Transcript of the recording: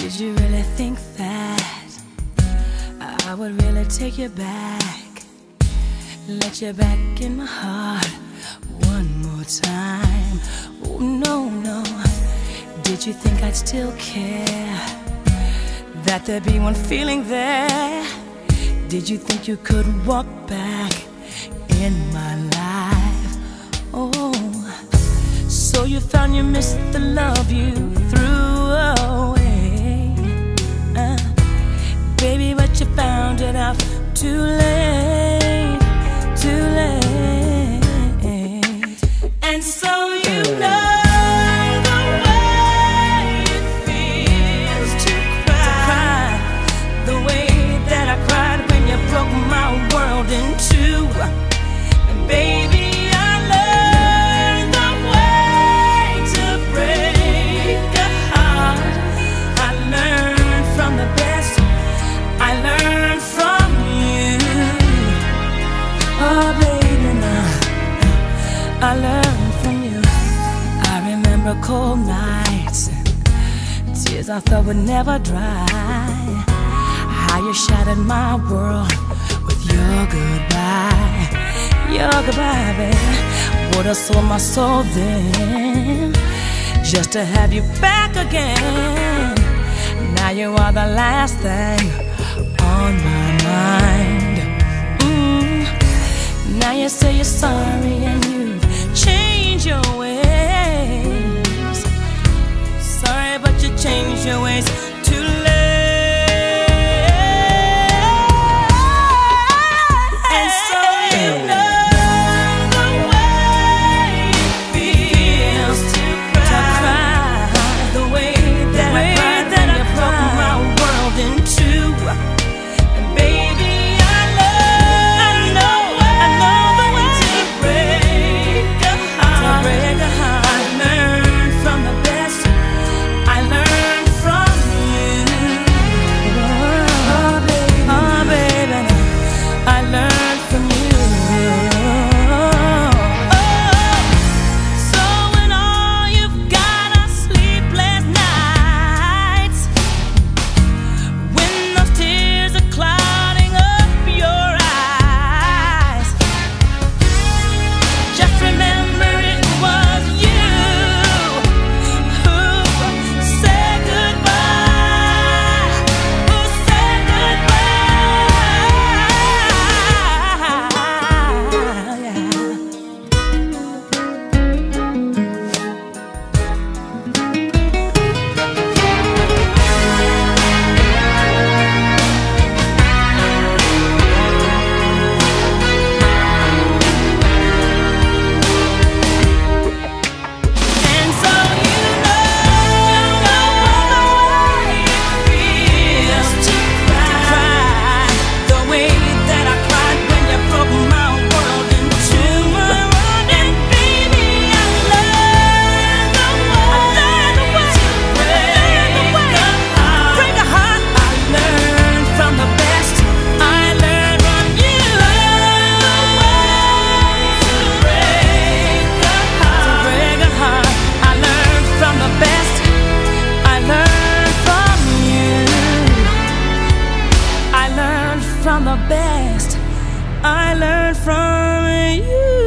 Did you really think that I would really take you back, let you back in my heart one more time? Oh no, no. Did you think I'd still care, that there'd be one feeling there? Did you think you could walk back in my life? Oh, so you found you missed the love you threw away, baby, but you found it out too late, too late. And so you know the way it feels to cry, the way that I cried when you broke my world in two. And baby, I learned the way to break a heart. I learned from the best, I learned from you. Oh baby, now I learned from you. I remember cold nights, tears I thought would never dry. How you shattered my world with your goodbye, baby. Would've sold my soul then, just to have you back again. Now you are the last thing on my mind. Now you say you're sorry and you've changed your ways. Sorry, but you changed your ways too late. And so you know the way it feels to cry, the way that I cried when you broke my world in two. And baby, I know the way to break a heart. I learned from the best, I learned from you. Oh baby, I learned from you. So when all you've got are sleepless nights, when those tears are clouding up your eyes, just remember it was you who said goodbye, who said goodbye. Yeah. And so you know the way it feels to cry, the way that I cried when you broke my world in two. And baby, I learned the way to break a heart. I learned from the best, I learned from you. To break a heart, I learned from the best, I learned from you. I learned from the best, I learned from you.